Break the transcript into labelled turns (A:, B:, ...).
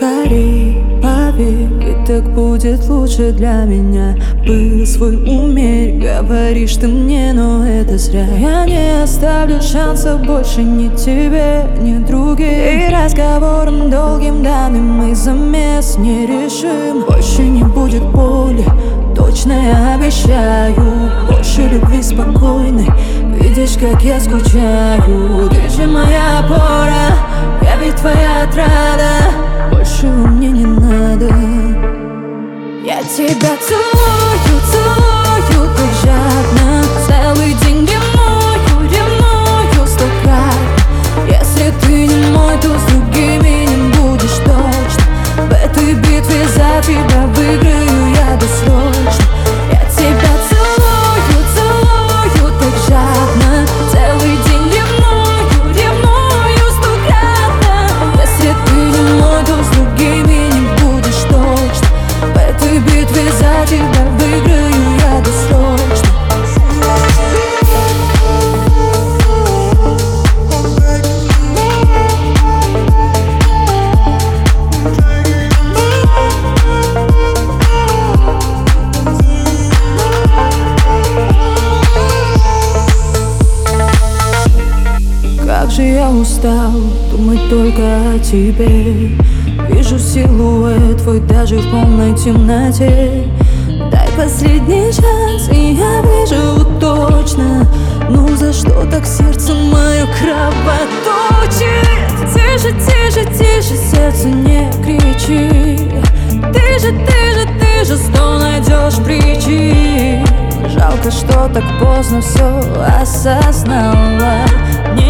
A: скорей поверь, ведь так будет лучше для меня. Пыл свой умерь, говоришь ты мне, но это зря. Я не оставлю шанса больше ни тебе, ни другим. И разговором долгим данным мы замес не решим. Больше не будет боли, точно я обещаю. Больше любви спокойной, видишь, как я скучаю. Ты же моя опора, я ведь твоя отрада. Больше мне не надо. Я тебя целую, целую так жадно. Целый день ревную, ревную сто крат. Если ты не мой, то с другими не будешь точно. В этой битве за тебя выиграю я досрочно. Я тебя целую, целую так жадно. Целый день ревную, ревную сто крат. Если ты не мой, то с другими не будешь точно. В этой битве за тебя выиграю я досрочно. Как же я устал думать только о тебе. Вижу силуэт твой даже в полной темноте. Дай последний шанс, и я выживу точно. Ну за что так сердце мое кровоточит? Тише, тише, тише, сердце не кричи. Ты же сто найдешь причин. Жалко, что так поздно все осознала.